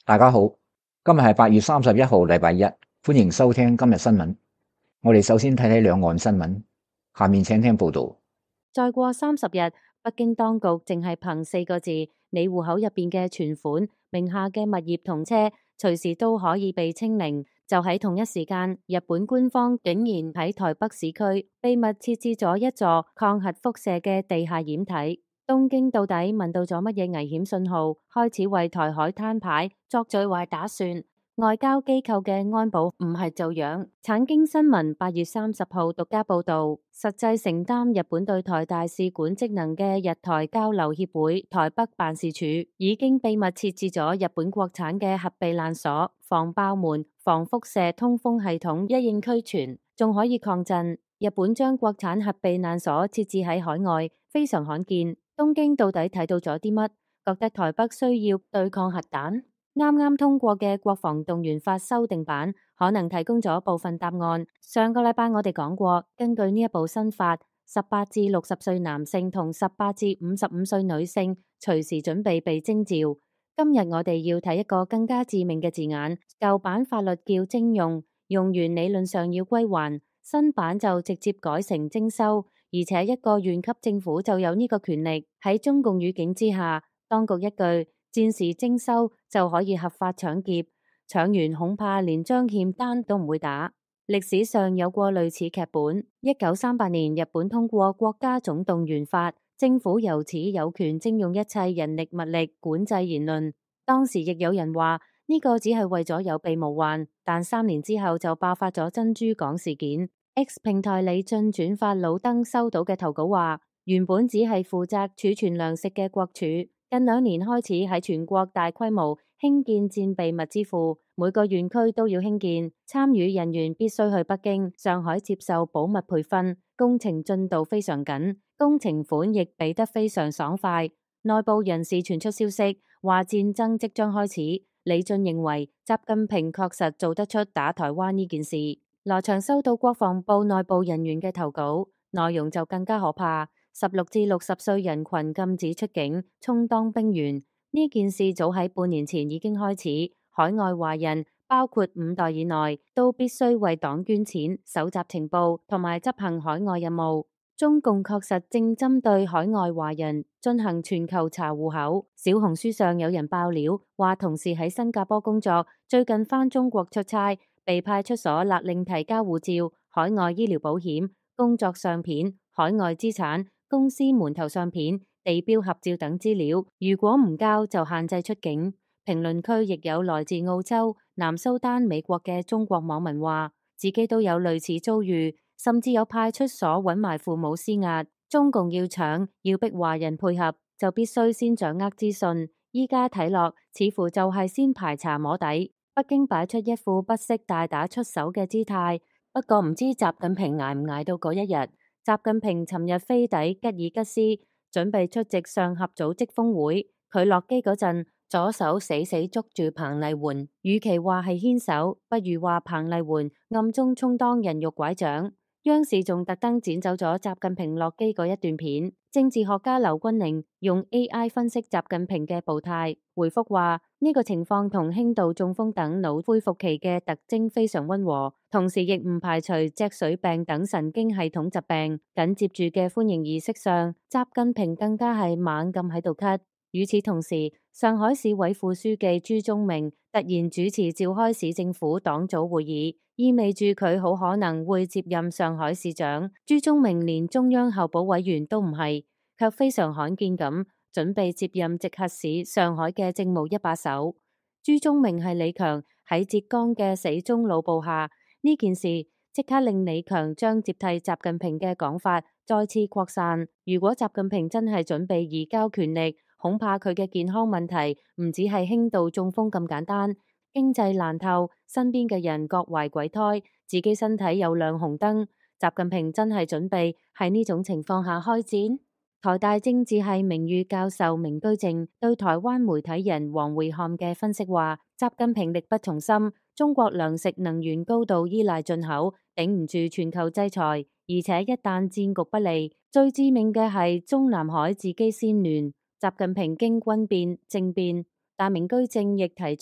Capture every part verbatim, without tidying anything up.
大家好，今日係八月三十一號，禮拜一，歡迎收聽今日新聞。我哋首先睇睇兩岸新聞，下面請聽報道。 再過三十日，北京當局淨係憑四個字，你戶口入邊嘅存款、名下嘅物業同車，隨時都可以被清零。就喺同一時間，日本官方竟然喺台北市區秘密設置咗一座抗核輻射嘅地下掩體。東京到底聞到咗乜嘢危險信號，開始為台海攤牌作最壞打算？外交機構嘅安保唔係做樣。產經新聞八月三十號獨家報道，實際承擔日本對台大使館職能嘅日台交流協會台北辦事處，已經秘密設置咗日本國產嘅核避難所、防爆門、防輻射通風系統一應俱全，仲可以抗震。日本將國產核避難所設置喺海外，非常罕見。東京到底睇到咗啲乜？覺得台北需要對抗核彈？啱啱通過嘅國防動員法修訂版可能提供咗部分答案。上個禮拜我哋講過，根據呢一部新法，十八至六十歲男性同十八至五十五歲女性隨時準備被徵召。今日我哋要睇一個更加致命嘅字眼，舊版法律叫徵用，用完理論上要歸還，新版就直接改成徵收，而且一個縣級政府就有呢個權力。喺中共語境之下，當局一句戰時徵收就可以合法搶劫，搶完恐怕連張欠單都唔會打。歷史上有過類似劇本，一九三八年日本通過國家總動員法，政府由此有權徵用一切人力物力管制言論。當時亦有人話呢個只係為咗有備無患，但三年之後就爆發咗珍珠港事件。X 平台李俊轉發老登收到嘅投稿話，原本只係負責儲存糧食嘅國儲，近兩年開始喺全國大規模興建戰備物資庫，每個縣區都要興建，參與人員必須去北京、上海接受保密培訓，工程進度非常緊，工程款亦俾得非常爽快。內部人士傳出消息，話戰爭即將開始。李俊認為習近平確實做得出打台灣呢件事。羅翔收到國防部內部人員嘅投稿，內容就更加可怕。十六至六十歲人群禁止出境，充當兵員。呢件事早喺半年前已經開始。海外華人包括五代以內都必須為黨捐錢、搜集情報同埋執行海外任務。中共確實正針對海外華人進行全球查戶口。小紅書上有人爆料，話同事喺新加坡工作，最近返中國出差，被派出所勒令提交護照、海外醫療保險、工作相片、海外資產、公司門頭相片、地標合照等資料，如果唔交就限制出境。評論區亦有來自澳洲、南蘇丹、美國嘅中國網民話，自己都有類似遭遇，甚至有派出所揾埋父母施壓。中共要搶，要逼華人配合，就必須先掌握資訊。依家睇落，似乎就係先排查摸底。北京擺出一副不惜大打出手嘅姿態，不過唔知習近平捱唔捱到嗰一日。習近平尋日飛抵吉爾吉斯，準備出席上合組織峰會。佢落機嗰陣，左手死死捉住彭麗媛，與其話係牽手，不如話彭麗媛暗中充當人肉拐杖。央視仲特登剪走咗習近平落機嗰一段片。政治學家劉君寧用 A I 分析習近平嘅步態，回覆話呢個情況同輕度中風等腦恢復期嘅特徵非常溫和，同時亦唔排除脊髓病等神經系統疾病。緊接住嘅歡迎儀式上，習近平更加係猛咁喺度咳。與此同時，上海市委副書記朱宗明突然主持召開市政府黨組會議，意味住佢好可能會接任上海市長。朱宗明連中央候補委員都唔係，卻非常罕見咁準備接任直轄市上海嘅政務一把手。朱宗明係李強喺浙江嘅死忠老部下，呢件事即刻令李強將接替習近平嘅講法再次擴散。如果習近平真係準備移交權力，恐怕佢嘅健康問題唔只係輕度中風咁簡單，經濟爛透，身邊嘅人各懷鬼胎，自己身體又亮紅燈。習近平真係準備喺呢種情況下開戰？台大政治系名譽教授明居正對台灣媒體人黃會漢嘅分析話，習近平力不從心，中國糧食能源高度依賴進口，頂唔住全球制裁，而且一旦戰局不利，最致命嘅係中南海自己先亂。習近平經軍變政變，但明居正亦提出呢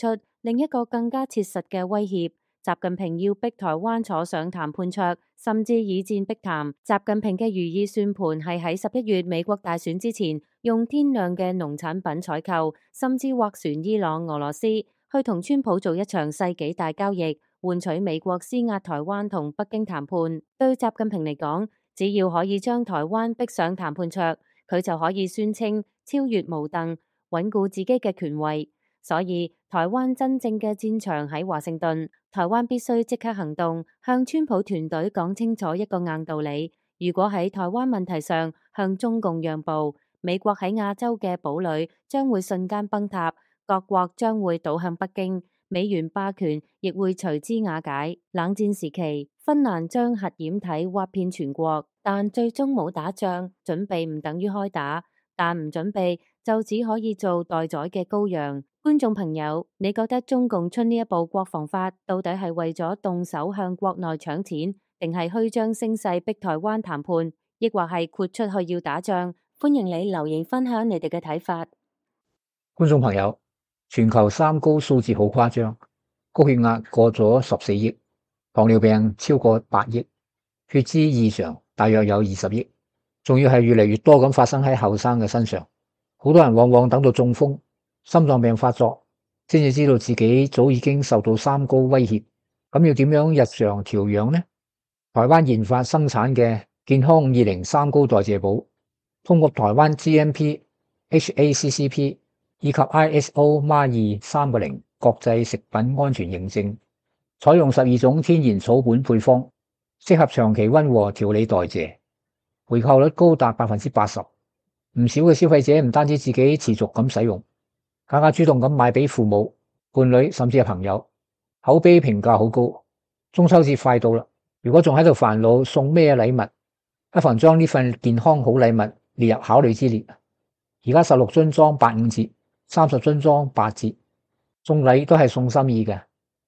另一個更加切實嘅威脅，習近平要逼台灣坐上談判桌，甚至以戰逼談。習近平嘅如意算盤係喺十一月美國大選之前，用天量嘅農產品採購，甚至斡旋伊朗、俄羅斯去同川普做一場世紀大交易，換取美國施壓台灣同北京談判。對習近平嚟講，只要可以將台灣逼上談判桌，佢就可以宣稱超越毛鄧，穩固自己嘅權位。所以台灣真正嘅戰場喺華盛頓，台灣必須即刻行動，向川普團隊講清楚一個硬道理：如果喺台灣問題上向中共讓步，美國喺亞洲嘅堡壘將會瞬間崩塌，各國將會倒向北京，美元霸權亦會隨之瓦解。冷戰時期，芬蘭將核掩體挖遍全國，但最終冇打仗，準備唔等於開打，但唔準備就只可以做待宰嘅羔羊。觀眾朋友，你覺得中共出呢一部國防法到底係為咗動手向國內搶錢，定係虛張聲勢逼台灣談判，抑或係豁出去要打仗？歡迎你留言分享你哋嘅睇法。 觀眾朋友，全球三高數字好誇張，高血壓過咗十四億，糖尿病超過八億，血脂異常大約有二十億，仲要係越嚟越多咁發生喺後生嘅身上。好多人往往等到中風、心臟病發作，先至知道自己早已經受到三高威脅。咁要點樣日常調養呢？台灣研發生產嘅健康五二零三高代謝寶，通過台灣 G M P、H A C C P 以及 I S O M A 二三個零國際食品安全認證，採用十二種天然草本配方，適合長期溫和調理代謝，回購率高達百分之八十。唔少嘅消費者唔單止自己持續咁使用，更加主動咁買俾父母、伴侶甚至係朋友，口碑評價好高。中秋節快到啦，如果仲喺度煩惱送咩禮物，不妨將呢份健康好禮物列入考慮之列。而家十六樽裝八五折，三十樽裝八折，送禮都係送心意嘅。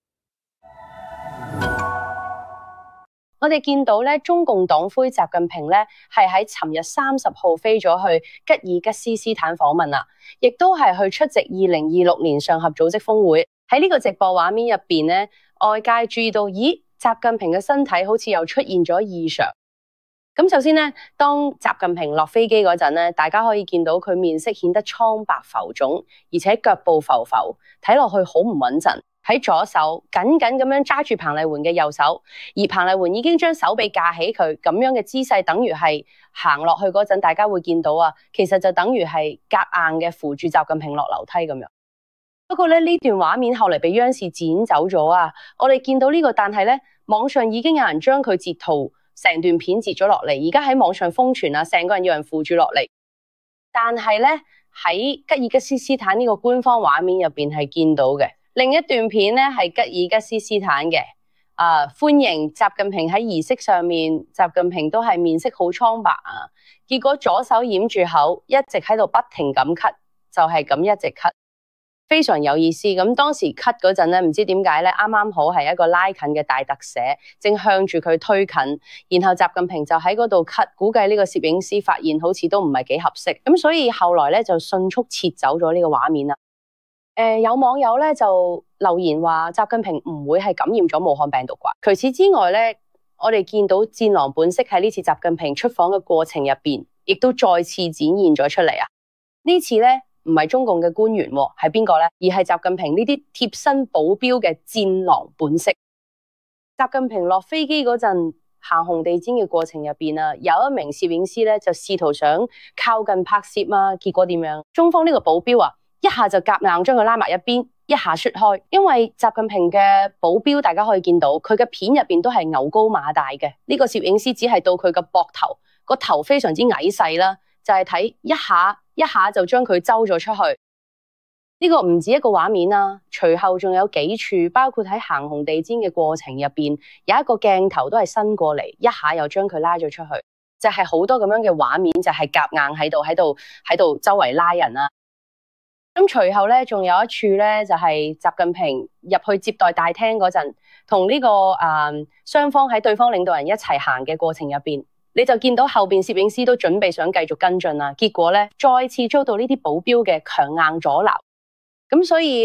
我哋見到咧，中共黨魁習近平咧係喺尋日三十號飛咗去吉爾吉斯斯坦訪問啦，亦都係去出席二零二六年上合組織峰會。喺呢個直播畫面入邊咧，外界注意到，咦，習近平嘅身體好似又出現咗異常。咁首先咧，當習近平落飛機嗰陣咧，大家可以見到佢面色顯得蒼白浮腫，而且腳步浮浮，睇落去好唔穩陣。喺左手緊緊咁樣揸住彭麗媛嘅右手，而彭麗媛已經將手臂架起佢，咁樣嘅姿勢等於係行落去嗰陣，大家會見到啊，其實就等於係夾硬嘅扶住習近平落樓梯咁樣。不過咧，呢段畫面後嚟被央視剪走咗啊！我哋見到呢個，但係咧，網上已經有人將佢截圖成段片截咗落嚟，而家喺網上瘋傳啊，成個人有人扶住落嚟。但係咧，喺吉爾吉斯斯坦呢個官方畫面入邊係見到嘅。另一段片咧係吉爾吉斯斯坦嘅，啊、呃、歡迎習近平喺儀式上面，習近平都係面色好蒼白啊，結果左手掩住口，一直喺度不停咁咳，就係、是、咁一直咳，非常有意思。咁當時咳嗰陣咧，唔知點解咧，啱啱好係一個拉近嘅大特寫，正向住佢推近，然後習近平就喺嗰度咳，估計呢個攝影師發現好似都唔係幾合適，咁所以後來咧就迅速撤走咗呢個畫面啦。誒、呃，有網友咧就留言話習近平唔會係感染咗武漢病毒啩。除此之外咧，我哋見到戰狼本色喺呢次習近平出訪嘅過程入邊，亦都再次展現咗出嚟啊！呢次咧唔係中共嘅官員，係邊個咧？而係習近平呢啲貼身保鏢嘅戰狼本色。習近平落飛機嗰陣行紅地毯嘅過程入邊啊，有一名攝影師咧就試圖想靠近拍攝啊，結果點樣？中方呢個保鏢啊，一下就夾硬將佢拉埋一邊，一下摔開。因為習近平嘅保鏢，大家可以見到佢嘅片入邊都係牛高馬大嘅，呢個攝影師只係到佢嘅膊頭，個頭非常之矮細啦，就係睇一下一下就將佢揪咗出去。呢個唔止一個畫面啦，隨後仲有幾處，包括喺行紅地毯嘅過程入邊，有一個鏡頭都係伸過嚟，一下又將佢拉咗出去，就係好多咁樣嘅畫面，就係夾硬喺度喺度喺度周圍拉人啦。咁隨後咧，仲有一處咧，就係習近平入去接待大廳嗰陣，同呢個誒雙方喺對方領導人一齊行嘅過程入邊，你就見到後邊攝影師都準備想繼續跟進啦，結果咧再次遭到呢啲保鏢嘅強硬阻撓。咁所以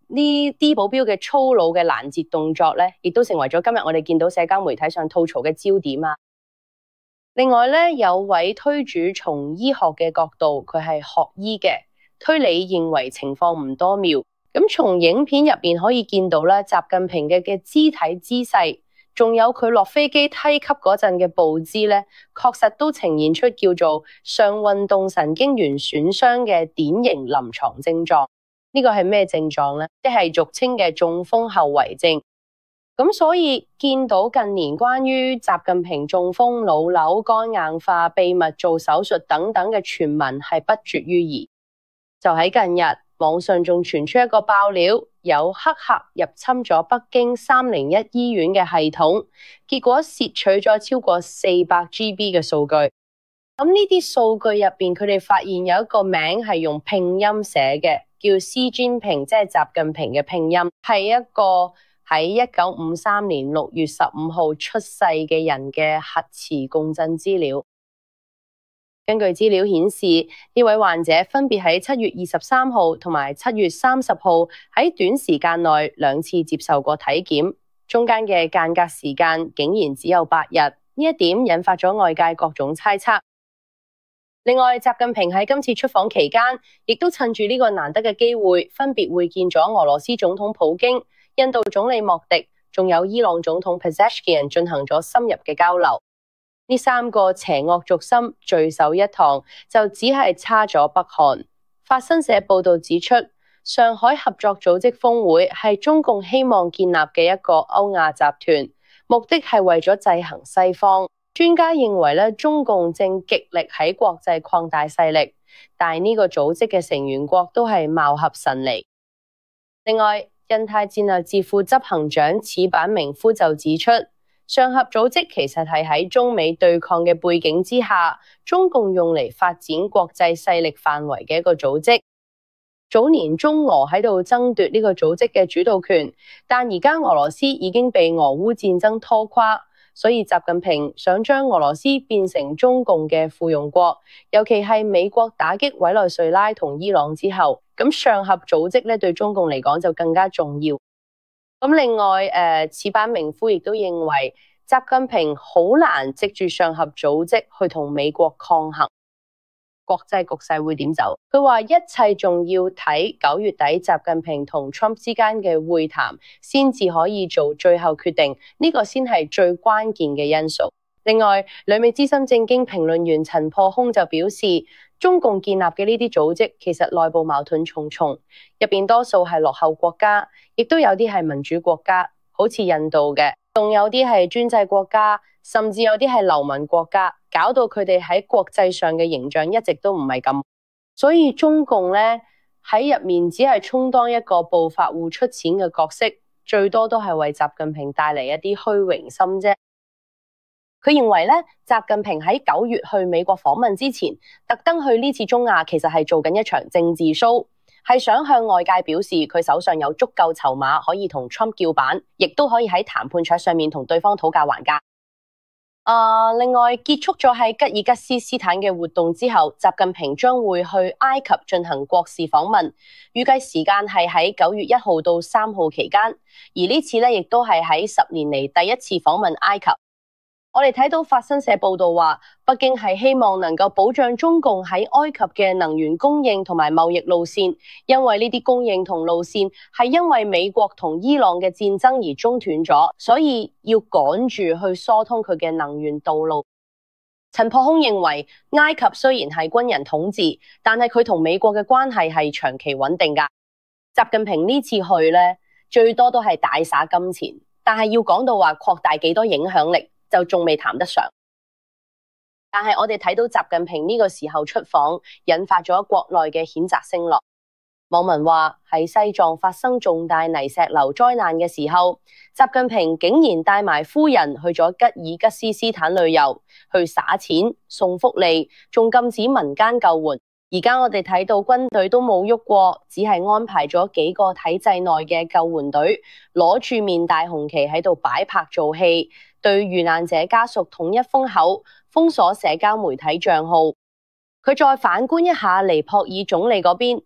呢啲保鏢嘅粗魯嘅攔截動作咧，亦都成為咗今日我哋見到社交媒體上吐槽嘅焦點啊。另外咧，有位推主從醫學嘅角度，佢係學醫嘅，推理認為情況唔多妙。咁從影片入邊可以見到咧，習近平嘅嘅肢體姿勢，仲有佢落飛機梯級嗰陣嘅步姿咧，確實都呈現出叫做上運動神經元損傷嘅典型臨床症狀。呢個係咩症狀咧？即係俗稱嘅中風後遺症。咁所以見到近年關於習近平中風、腦瘤、肝硬化、秘密做手術等等嘅傳聞係不絕於耳。就喺近日，網上仲傳出一個爆料，有黑客入侵咗北京三零一醫院嘅系統，結果竊取咗超過四百 G B 嘅數據。咁呢啲數據入邊，佢哋發現有一個名係用拼音寫嘅，叫習近平，即係習近平嘅拼音，係一個喺一九五三年六月十五號出世嘅人嘅核磁共振資料。根據資料顯示，呢位患者分別喺七月二十三號同埋七月三十號喺短時間內兩次接受過體檢，中間嘅間隔時間竟然只有八日，呢一點引發咗外界各種猜測。另外，習近平喺今次出訪期間，亦都趁住呢個難得嘅機會，分別會見咗俄羅斯總統普京、印度總理莫迪，仲有伊朗總統 Pezeshkian 進行咗深入嘅交流。呢三個邪惡軸心聚首一堂，就只係差咗北韓。法新社報道指出，上海合作組織峰會係中共希望建立嘅一個歐亞集團，目的係為咗制衡西方。專家認為咧，中共正極力喺國際擴大勢力，但係呢個組織嘅成員國都係貌合神離。另外，印太戰略智庫執行長矢板明夫就指出，上合組織其實係喺中美對抗嘅背景之下，中共用嚟發展國際勢力範圍嘅一個組織。早年中俄喺度爭奪呢個組織嘅主導權，但而家俄羅斯已經被俄烏戰爭拖垮，所以習近平想將俄羅斯變成中共嘅附庸國，尤其係美國打擊委內瑞拉同伊朗之後，咁上合組織咧對中共嚟講就更加重要。咁另外，誒，矢板明夫亦都認為，習近平好難藉住上合組織去同美國抗衡，國際局勢會點走？佢話一切仲要睇九月底習近平同 Trump 之間嘅會談，先至可以做最後決定，呢個先係最關鍵嘅因素。另外，旅美資深政經評論員陳破空就表示，中共建立嘅呢啲組織其實內部矛盾重重，入邊多數係落後國家，亦都有啲係民主國家，好似印度嘅，仲有啲係專制國家，甚至有啲係流氓國家，搞到佢哋喺國際上嘅形象一直都唔係咁。所以中共咧喺入面只係充當一個暴發戶出錢嘅角色，最多都係為習近平帶嚟一啲虛榮心啫。佢認為咧，習近平喺九月去美國訪問之前，特登去呢次中亞，其實係做緊一場政治 show， 係想向外界表示佢手上有足夠籌碼可以同 Trump 叫板，亦都可以喺談判桌上面同對方討價還價。啊、呃，另外結束咗喺吉爾吉斯斯坦嘅活動之後，習近平將會去埃及進行國事訪問，預計時間係喺九月一號到三號期間，而呢次咧亦都係喺十年嚟第一次訪問埃及。我哋睇到法新社報道話，北京係希望能夠保障中共喺埃及嘅能源供應同埋貿易路線，因為呢啲供應同路線係因為美國同伊朗嘅戰爭而中斷咗，所以要趕住去疏通佢嘅能源道路。陳破空認為，埃及雖然係軍人統治，但係佢同美國嘅關係係長期穩定㗎。習近平呢次去呢，最多都係大灑金錢，但係要講到話擴大幾多影響力，就仲未談得上。但係我哋睇到習近平呢個時候出訪，引發咗國內嘅譴責聲浪。網民話喺西藏發生重大泥石流災難嘅時候，習近平竟然帶埋夫人去咗吉爾吉斯斯坦旅遊，去撒錢送福利，仲禁止民間救援。而家我哋睇到軍隊都冇喐過，只係安排咗幾個體制內嘅救援隊攞住面大紅旗喺度擺拍做戲，對遇難者家屬統一封口，封鎖社交媒體賬號。佢再反觀一下尼泊爾總理嗰邊，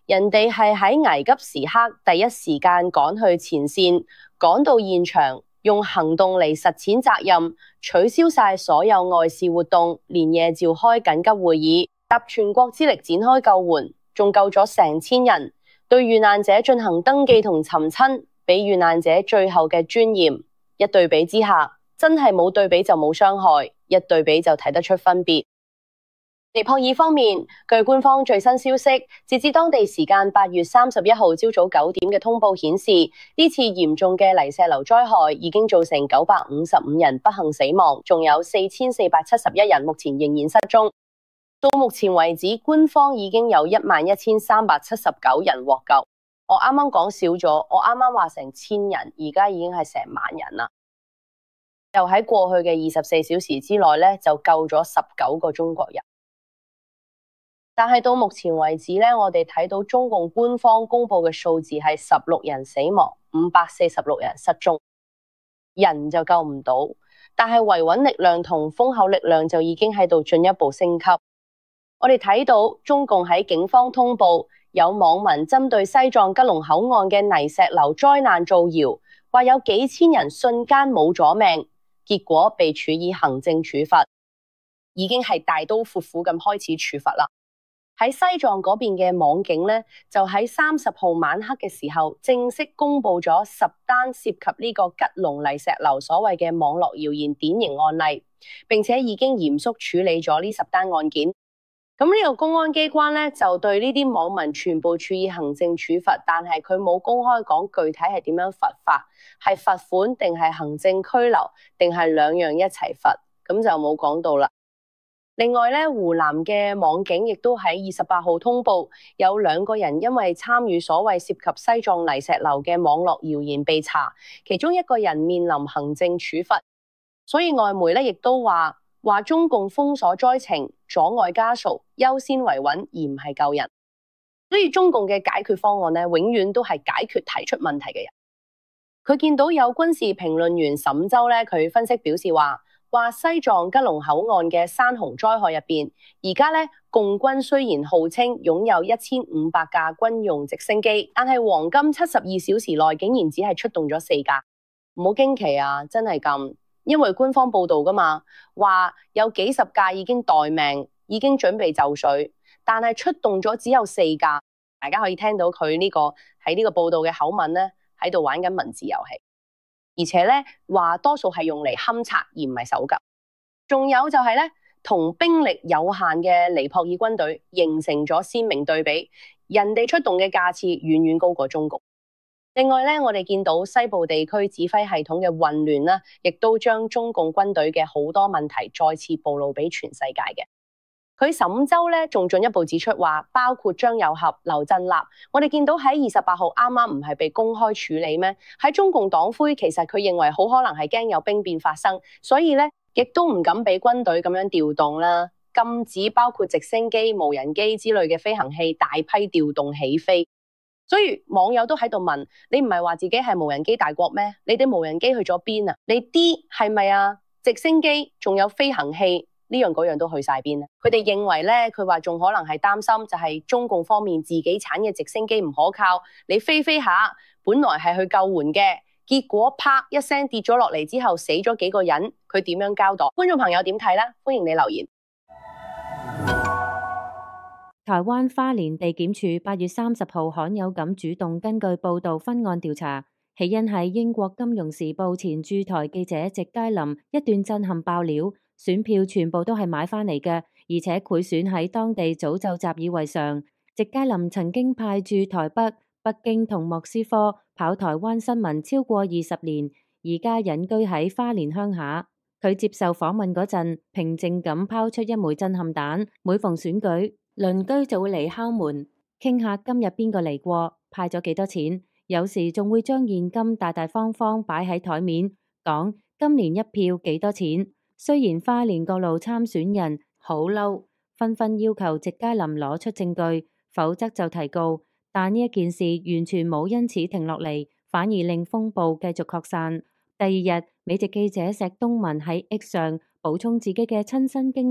人哋係喺危急時刻第一時間趕去前線，趕到現場，用行動嚟實踐責任，取消晒所有外事活動，連夜召開緊急會議，集全國之力展開救援，仲救咗成千人，對遇難者進行登記同尋親，俾遇難者最後嘅尊嚴。一對比之下，真係冇對比就冇傷害，一對比就睇得出分別。尼泊爾方面，據官方最新消息，截至當地時間八月三十一號朝早九點嘅通報顯示，呢次嚴重嘅泥石流災害已經造成九百五十五人不幸死亡，仲有四千四百七十一人目前仍然失蹤。到目前為止，官方已經有一萬一千三百七十九人獲救。我啱啱講少咗，我啱啱話成千人，而家已經係成萬人啦。又喺過去嘅二十四小時之內咧，就救咗十九個中國人。但係到目前為止咧，我哋睇到中共官方公布嘅數字係十六人死亡，五百四十六人失蹤，人就救唔到，但係維穩力量同封口力量就已經喺度進一步升級。我哋睇到中共喺警方通報，有網民針對西藏吉隆口岸嘅泥石流災難造謠，話有幾千人瞬間冇咗命，結果被處以行政處罰，已經係大刀闊斧咁開始處罰啦。喺西藏嗰邊嘅網警呢，就喺三十號晚黑嘅時候正式公布咗十單涉及呢個吉隆泥石流所謂嘅網絡謠言典型案例，並且已經嚴肅處理咗呢十單案件。咁呢個公安機關呢，就對呢啲網民全部處以行政處罰，但係佢冇公開講具體係點樣罰法，係罰款定係行政拘留，定係兩樣一齊罰，咁就冇講到啦。另外咧，湖南嘅網警亦都喺二十八號通報，有兩個人因為參與所謂涉及西藏泥石流嘅網絡謠言被查，其中一個人面臨行政處罰。所以外媒咧亦都話話中共封鎖災情，阻礙家屬，優先維穩而唔係救人。所以中共嘅解決方案咧，永遠都係解決提出問題嘅人。佢見到有軍事評論員沈洲咧，佢分析表示話。話西藏吉隆口岸嘅山洪災害入邊，而家咧共軍雖然號稱擁有一千五百架軍用直升機，但係黃金七十二小時內竟然只係出動咗四架，唔好驚奇啊！真係咁，因為官方報道噶嘛，話有幾十架已經待命，已經準備就緒，但係出動咗只有四架。大家可以聽到佢呢個喺呢個報道嘅口吻咧，喺度玩緊文字遊戲。而且咧話多數係用嚟勘察而唔係搜救，仲有就係咧同兵力有限嘅尼泊爾軍隊形成咗鮮明對比，人哋出動嘅架次遠遠高過中共。另外咧，我哋見到西部地區指揮系統嘅混亂啦，亦都將中共軍隊嘅好多問題再次暴露俾全世界嘅。佢沈洲咧仲進一步指出話，包括張又俠、劉振立，我哋見到喺二十八號啱啱唔係被公開處理咩？喺中共黨魁其實佢認為好可能係驚有兵變發生，所以咧亦都唔敢俾軍隊咁樣調動啦，禁止包括直升機、無人機之類嘅飛行器大批調動起飛。所以網友都喺度問：你唔係話自己係無人機大國咩？你哋無人機去咗邊啊？你啲係咪啊？直升機仲有飛行器？呢樣嗰樣都去晒邊咧？佢哋認為咧，佢話仲可能係擔心就係中共方面自己產嘅直升機唔可靠，你飛飛下，本來係去救援嘅，結果啪一聲跌咗落嚟之後死咗幾個人，佢點樣交代？觀眾朋友點睇呢？歡迎你留言。 台灣花蓮地檢署八月三十號罕有咁主動根據報道分案調查，起因係英國金融時報前駐台記者席佳琳一段震撼爆料。選票全部都係買翻嚟嘅，而且賄選喺當地早就習以為常。席佳琳曾經派駐台北、北京同莫斯科跑台灣新聞超過二十年，而家隱居喺花蓮鄉下。佢接受訪問嗰陣，平靜咁拋出一枚震撼彈。每逢選舉，鄰居就會嚟敲門，傾下今日邊個嚟過，派咗幾多錢，有時仲會將現金大大方方擺喺台面，講今年一票幾多錢。雖然花蓮各路參選人好嬲，紛紛要求席佳琳攞出證據，否則就提告，但呢一件事完全冇因此停落嚟，反而令風暴繼續擴散。第二日，美籍記者石東文喺 X 上補充自己嘅親身經歷，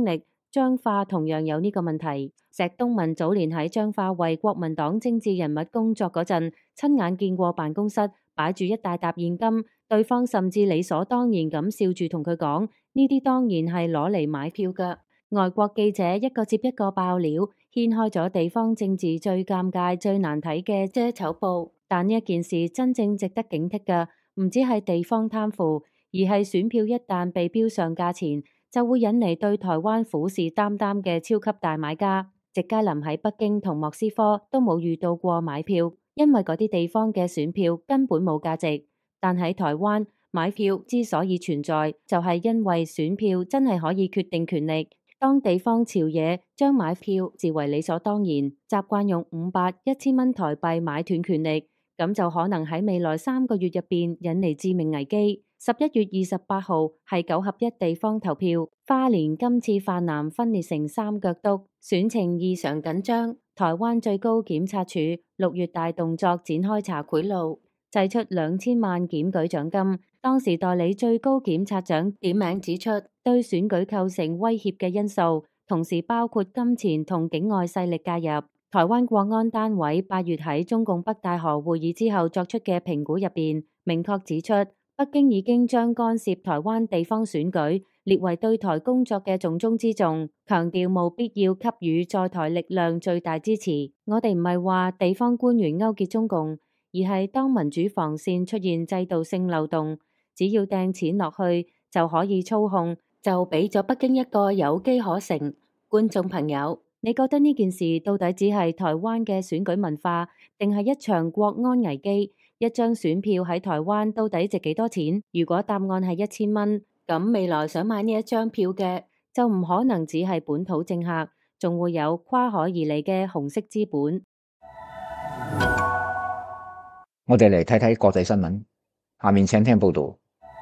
彰化同樣有呢個問題。石東文早年喺彰化為國民黨政治人物工作嗰陣，親眼見過辦公室擺住一大沓現金，對方甚至理所當然咁笑住同佢講：呢啲當然係攞嚟買票㗎。外國記者一個接一個爆料，掀開咗地方政治最尷尬、最難睇嘅遮醜布。但呢一件事真正值得警惕嘅，唔止係地方貪腐，而係選票一旦被標上價錢，就會引嚟對台灣虎視眈眈嘅超級大買家。席佳琳喺北京同莫斯科都冇遇到過買票，因為嗰啲地方嘅選票根本冇價值。但喺台灣，買票之所以存在，就係因為選票真係可以決定權力。當地方朝野將買票視為理所當然，習慣用五百、一千蚊台幣買斷權力，咁就可能喺未來三個月入邊引嚟致命危機。十一月二十八號係九合一地方投票，花蓮今次泛藍分裂成三腳督，選情異常緊張。台灣最高檢察署六月大動作展開查賄賂，祭出兩千萬檢舉獎金。當時代理最高檢察長點名指出，對選舉構成威脅嘅因素，同時包括金錢同境外勢力介入。台灣國安單位八月喺中共北戴河會議之後作出嘅評估入邊，明確指出，北京已經將干涉台灣地方選舉列為對台工作嘅重中之重，強調務必要給予在台力量最大支持。我哋唔係話地方官員勾結中共，而係當民主防線出現制度性漏洞，只要掟錢落去就可以操控，就俾咗北京一個有機可乘。觀眾朋友，你覺得呢件事到底只係台灣嘅選舉文化，定係一場國安危機？一張選票喺台灣到底值幾多錢？如果答案係一千蚊，咁未來想買呢一張票嘅就唔可能只係本土政客，仲會有跨海而嚟嘅紅色資本。 我哋嚟睇睇國際新聞，下面請聽報道。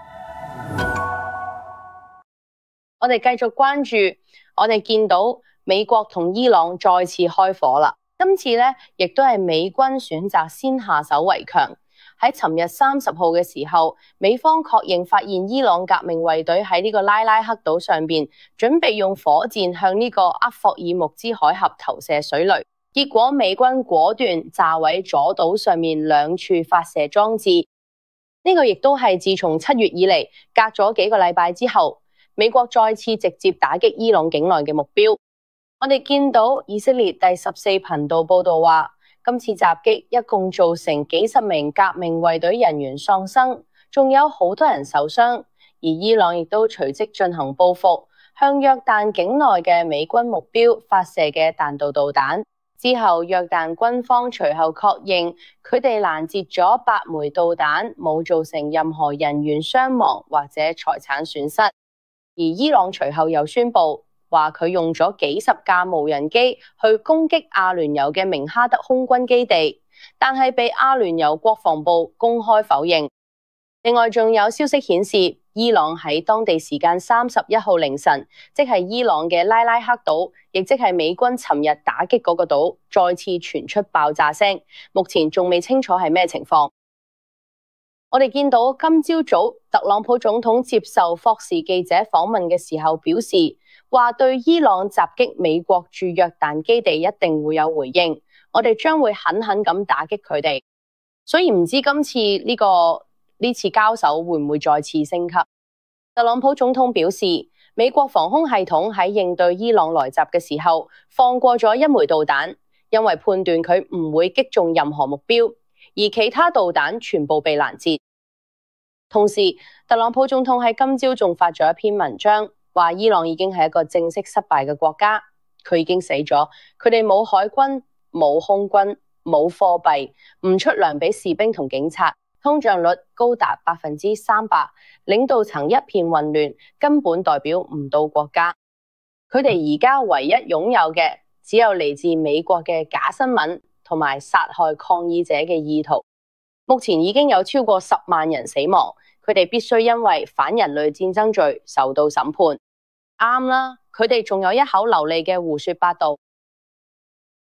我哋繼續關注，我哋見到美國同伊朗再次開火啦。今次咧，亦都係美軍選擇先下手為強。喺尋日三十號嘅時候，美方確認發現伊朗革命衛隊喺呢個拉拉克島上邊，準備用火箭向呢個厄霍爾木茲海峽投射水雷。結果美軍果斷炸毀咗島上面兩處發射裝置。呢個亦都係自從七月以嚟，隔咗幾個禮拜之後，美國再次直接打擊伊朗境內嘅目標。我哋見到以色列第十四頻道報道話，今次襲擊一共造成幾十名革命衛隊人員喪生，仲有好多人受傷。而伊朗亦都隨即進行報復，向約旦境內嘅美軍目標發射嘅彈道導彈。之後，約旦軍方隨後確認，佢哋攔截咗八枚導彈，冇造成任何人員傷亡或者財產損失。而伊朗隨後又宣布，話佢用咗幾十架無人機去攻擊阿聯酋嘅明哈德空軍基地，但係被阿聯酋國防部公開否認。另外仲有消息顯示，伊朗喺當地時間三十一號凌晨，即係伊朗嘅拉拉克島，亦即係美軍尋日打擊嗰個島，再次傳出爆炸聲，目前仲未清楚係咩情況。我哋見到今朝早特朗普總統接受霍士記者訪問嘅時候表示，話對伊朗襲擊美國駐約旦基地一定會有回應，我哋將會狠狠咁打擊佢哋。所以唔知今次呢個呢次交手會唔會再次升級？特朗普總統表示，美國防空系統喺應對伊朗來襲嘅時候放過咗一枚導彈，因為判斷佢唔會擊中任何目標，而其他導彈全部被攔截。同時，特朗普總統喺今朝仲發咗一篇文章，話伊朗已經係一個正式失敗嘅國家，佢已經死咗，佢哋冇海軍、冇空軍、冇貨幣，唔出糧俾士兵同警察。通脹率高達百分之三百，領導層一片混亂，根本代表唔到國家。佢哋而家唯一擁有嘅，只有嚟自美國嘅假新聞同埋殺害抗議者嘅意圖。目前已經有超過十萬人死亡，佢哋必須因為反人類戰爭罪受到審判。啱啦，佢哋仲有一口流利嘅胡說八道。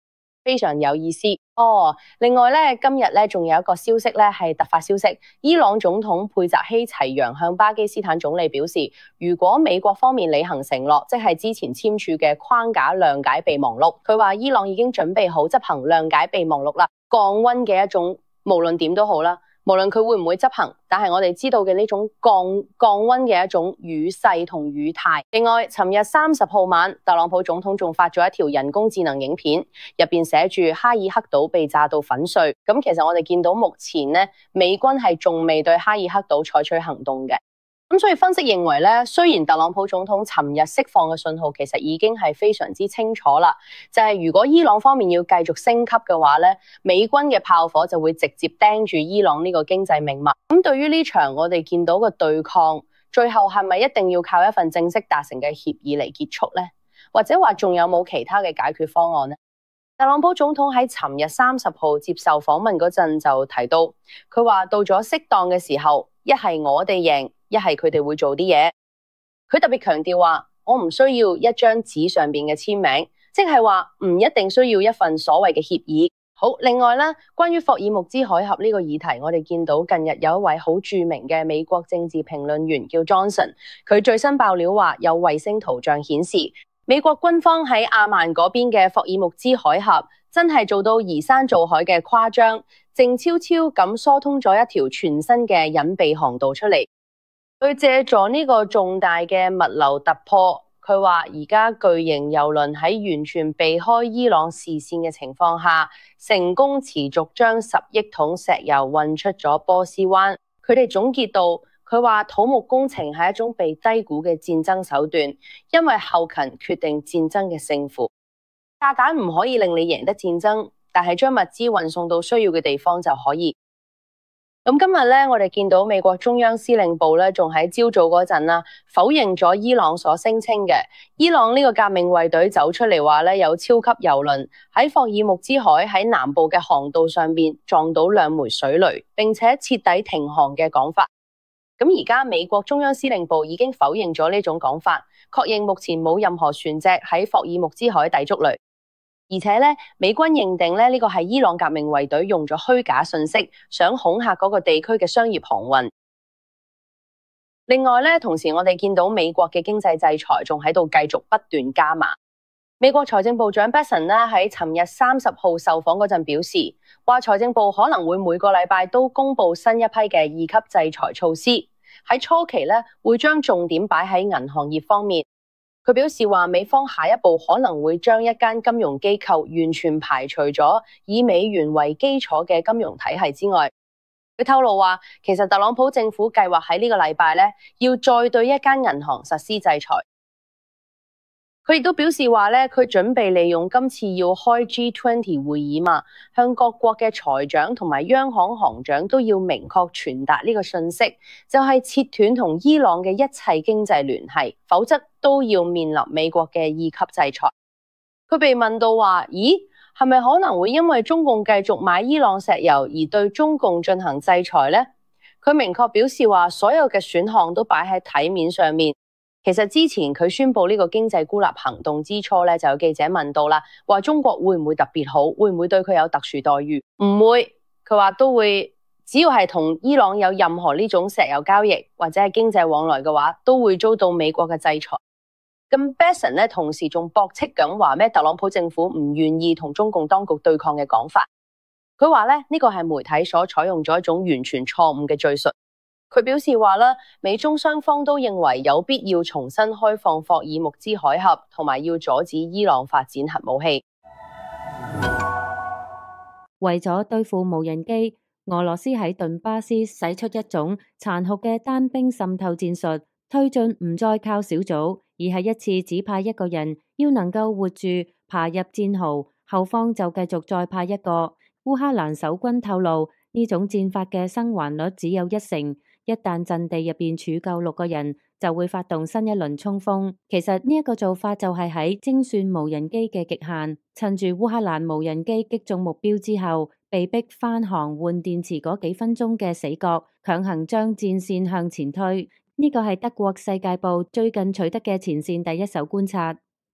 非常有意思哦。另外咧，今日咧仲有一個消息咧係突發消息，伊朗總統佩澤希齊揚向巴基斯坦總理表示，如果美國方面履行承諾，即係之前簽署嘅框架諒解備忘錄，佢話伊朗已經準備好執行諒解備忘錄啦，降溫嘅一種，無論點都好啦。無論佢會唔會執行，但係我哋知道嘅呢種降降溫嘅一種語勢同語態。另外，尋日三十號晚，特朗普總統仲發咗一條人工智能影片，入邊寫住哈爾克島被炸到粉碎。咁其實我哋見到目前呢，美軍係仲未對哈爾克島採取行動嘅。咁所以分析認為咧，雖然特朗普總統尋日釋放嘅信號其實已經係非常之清楚啦，就係如果伊朗方面要繼續升級嘅話咧，美軍嘅炮火就會直接釘住伊朗呢個經濟命脈。咁對於呢場我哋見到嘅對抗，最後係咪一定要靠一份正式達成嘅協議嚟結束呢？或者話仲有冇其他嘅解決方案呢？特朗普總統喺尋日三十號接受訪問嗰陣就提到，佢話到咗適當嘅時候，一係我哋贏，一係佢哋會做啲嘢。佢特別強調話，我唔需要一張紙上邊嘅簽名，即係話唔一定需要一份所謂嘅協議。好，另外咧，關於霍爾木茲海峽呢個議題，我哋見到近日有一位好著名嘅美國政治評論員叫 Johnson， 佢最新爆料話有衛星圖像顯示，美國軍方喺阿曼嗰邊嘅霍爾木茲海峽真係做到移山造海嘅誇張，靜悄悄咁疏通咗一條全新嘅隱秘航道出嚟。佢借助呢個重大嘅物流突破，佢話而家巨型郵輪喺完全避開伊朗視線嘅情況下，成功持續將十億桶石油運出咗波斯灣。佢哋總結到，佢話土木工程係一種被低估嘅戰爭手段，因為後勤決定戰爭嘅勝負。炸彈唔可以令你贏得戰爭，但係將物資運送到需要嘅地方就可以。咁今日咧，我哋見到美國中央司令部咧，仲喺朝早嗰陣啦，否認咗伊朗所聲稱嘅伊朗呢個革命衛隊走出嚟話咧，有超級郵輪喺霍爾木茲海喺南部嘅航道上邊撞到兩枚水雷，並且徹底停航嘅講法。咁而家美國中央司令部已經否認咗呢種講法，確認目前冇任何船隻喺霍爾木茲海抵觸雷。而且咧，美軍認定咧呢個係伊朗革命衛隊用咗虛假信息，想恐嚇嗰個地區嘅商業航運。另外咧，同時我哋見到美國嘅經濟制裁仲喺度繼續不斷加碼。美國財政部長 Bessent 咧喺尋日三十號受訪嗰陣表示，話財政部可能會每個禮拜都公布新一批嘅二級制裁措施。喺初期咧，會將重點擺喺銀行業方面。佢表示話，美方下一步可能會將一間金融機構完全排除咗以美元為基礎嘅金融體系之外。佢透露話，其實特朗普政府計劃喺呢個禮拜咧，要再對一間銀行實施制裁。佢亦都表示話咧，佢準備利用今次要開 G 二十 會議嘛，向各國嘅財長同埋央行行長都要明確傳達呢個訊息，就係切斷同伊朗嘅一切經濟聯繫，否則都要面臨美國嘅二級制裁。佢被問到話，咦，係咪可能會因為中共繼續買伊朗石油而對中共進行制裁呢？佢明確表示話，所有嘅選項都擺喺體面上面。其實之前佢宣布呢個經濟孤立行動之初咧，就有記者問到啦，話中國會唔會特別好，會唔會對佢有特殊待遇？唔會，佢話都會，只要係同伊朗有任何呢種石油交易或者係經濟往來嘅話，都會遭到美國嘅制裁。咁 Bessent 咧同時仲駁斥咁話咩特朗普政府唔願意同中共當局對抗嘅講法。佢話咧呢個係媒體所採用咗一種完全錯誤嘅敘述。佢表示話啦，美中雙方都認為有必要重新開放霍爾木茲海峽，同埋要阻止伊朗發展核武器。 為咗對付無人機，俄羅斯喺頓巴斯使出一種殘酷嘅單兵滲透戰術，推進唔再靠小組，而係一次只派一個人，要能夠活住爬入戰壕，後方就繼續再派一個。烏克蘭守軍透露，呢種戰法嘅生還率只有一成。一旦陣地入邊儲夠六個人，就會發動新一輪衝鋒。其實呢一個做法就係喺精算無人機嘅極限，趁住烏克蘭無人機擊中目標之後，被逼翻航換電池嗰幾分鐘嘅死角，強行將戰線向前推。呢個係德國世界報最近取得嘅前線第一手觀察。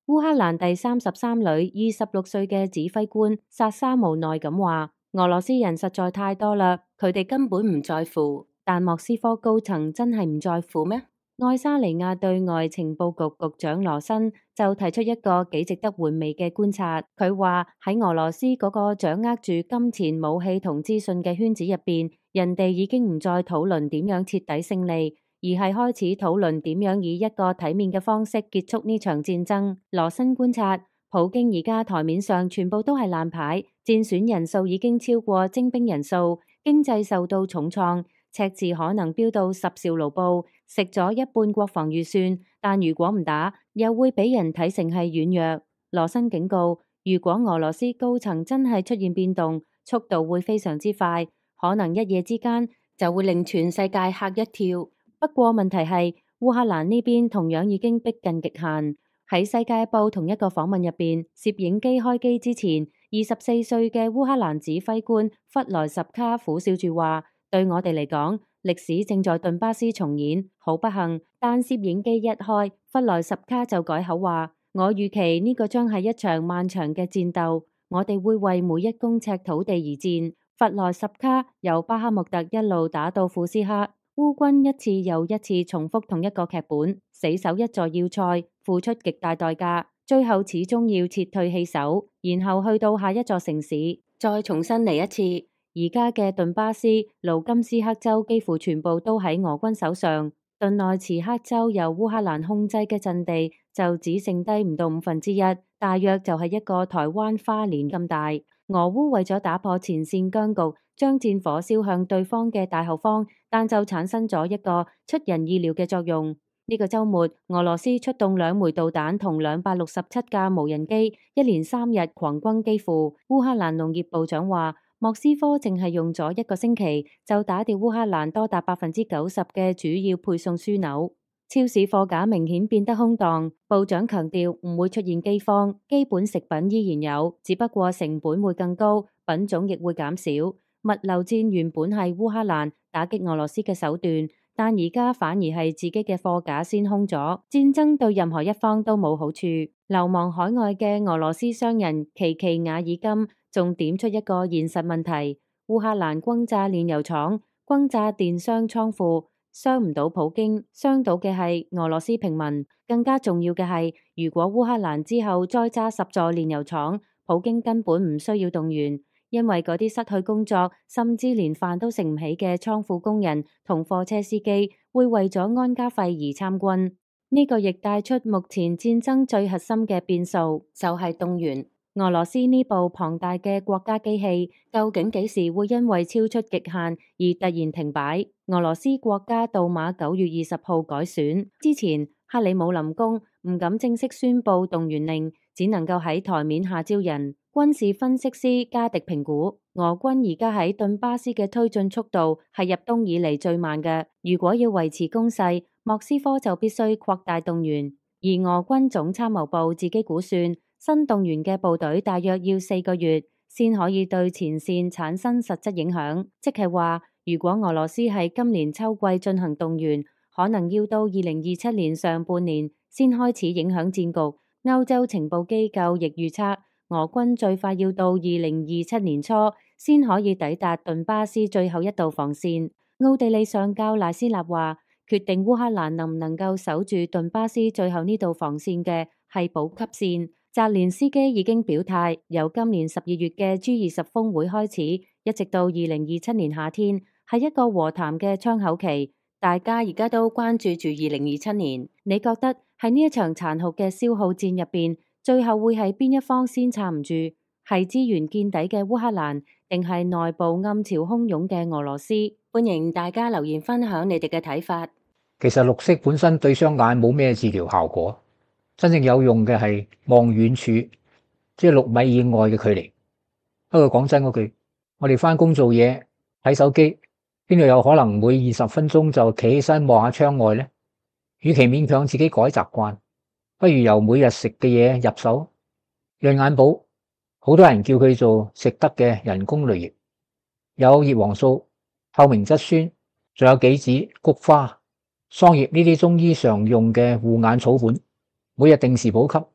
烏克蘭第三十三旅二十六歲嘅指揮官薩沙無奈咁話：俄羅斯人實在太多啦，佢哋根本唔在乎。但莫斯科高層真係唔在乎咩？愛沙尼亞對外情報局局長羅申就提出一個幾值得回味嘅觀察。佢話喺俄羅斯嗰個掌握住金錢、武器同資訊嘅圈子入邊，人哋已經唔再討論點樣徹底勝利，而係開始討論點樣以一個體面嘅方式結束呢場戰爭。羅申觀察，普京而家台面上全部都係爛牌，戰損人數已經超過徵兵人數，經濟受到重創，赤字可能飆到十兆盧布，食咗一半國防預算。但如果唔打，又會俾人睇成係軟弱。羅申警告，如果俄羅斯高層真係出現變動，速度會非常之快，可能一夜之間就會令全世界嚇一跳。不過問題係，烏克蘭呢邊同樣已經逼近極限。喺世界報同一個訪問入邊，攝影機開機之前，二十四歲嘅烏克蘭指揮官弗萊什卡苦笑住話：對我哋嚟講，歷史正在頓巴斯重演，好不幸。但攝影機一開，弗萊什卡就改口話：我預期呢個將係一場漫長嘅戰鬥，我哋會為每一公尺土地而戰。弗萊什卡由巴克穆特一路打到庫斯克，烏軍一次又一次重複同一個劇本，死守一座要塞，付出極大代價，最後始終要撤退棄守，然後去到下一座城市，再重新嚟一次。而家嘅頓巴斯、盧甘斯克州幾乎全部都喺俄軍手上，頓內茨克州由烏克蘭控制嘅陣地就只剩低唔到五分之一，大約就係一個台灣花蓮咁大。俄烏為咗打破前線僵局，將戰火燒向對方嘅大後方，但就產生咗一個出人意料嘅作用。呢個週末，俄羅斯出動兩枚導彈同兩百六十七架無人機，一連三日狂轟基輔。烏克蘭農業部長話，莫斯科淨係用咗一個星期就打掉烏克蘭多達百分之九十嘅主要配送樞紐。超市貨架明顯變得空蕩，部長強調唔會出現饑荒，基本食品依然有，只不過成本會更高，品種亦會減少。物流戰原本係烏克蘭打擊俄羅斯嘅手段，但而家反而係自己嘅貨架先空咗。戰爭對任何一方都冇好處。流亡海外嘅俄羅斯商人奇奇瓦爾金仲點出一個現實問題：烏克蘭轟炸煉油廠、轟炸電商倉庫，傷唔到普京，傷到嘅係俄羅斯平民。更加重要嘅係，如果烏克蘭之後再炸十座煉油廠，普京根本唔需要動員，因為嗰啲失去工作，甚至連飯都食唔起嘅倉庫工人同貨車司機，會為咗安家費而參軍。呢個亦帶出目前戰爭最核心嘅變數，就係動員。俄羅斯呢部龐大嘅國家機器，究竟幾時會因為超出極限而突然停擺？俄羅斯國家杜馬九月二十號改選之前，克里姆林宮唔敢正式宣布動員令，只能夠喺台面下招人。軍事分析師加迪評估，俄軍而家喺頓巴斯嘅推進速度係入冬以嚟最慢嘅。如果要維持攻勢，莫斯科就必須擴大動員。而俄軍總參謀部自己估算，新動員嘅部隊大約要四個月先可以對前線產生實質影響，即係話，如果俄羅斯喺今年秋季進行動員，可能要到二零二七年上半年先開始影響戰局。歐洲情報機構亦預測，俄軍最快要到二零二七年初先可以抵達頓巴斯最後一道防線。奧地利上校賴斯納話，決定烏克蘭能唔能夠守住頓巴斯最後呢道防線嘅係補給線。澤連斯基已經表態，由今年十二月嘅 G 二十峰會開始，一直到二零二七年夏天，係一個和談嘅窗口期。大家而家都關注住二零二七年。你覺得喺呢一場殘酷嘅消耗戰入邊，最後會係邊一方先撐唔住？係資源見底嘅烏克蘭，定係內部暗潮洶湧嘅俄羅斯？歡迎大家留言分享你哋嘅睇法。 其實綠色本身對雙眼冇咩治療效果，真正有用嘅係望遠處，即係六米以外嘅距離。不過講真嗰句，我哋返工做嘢睇手機，邊度有可能每二十分鐘就企起身望下窗外呢？與其勉強自己改習慣，不如由每日食嘅嘢入手。潤眼寶，好多人叫佢做食得嘅人工淚液，有葉黃素、透明質酸，仲有杞子、菊花、桑葉呢啲中醫常用嘅護眼草本，每日定時補給，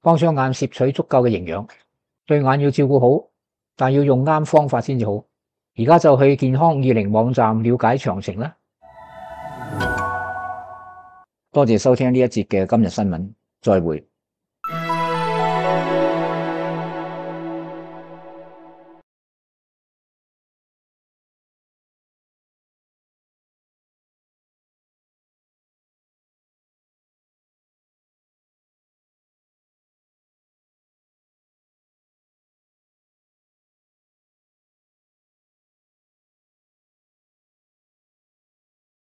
幫雙眼攝取足夠嘅營養。對眼要照顧好，但要用啱方法先至好。而家就去健康二零網站了解詳情啦。多謝收聽呢一節嘅今日新聞，再會。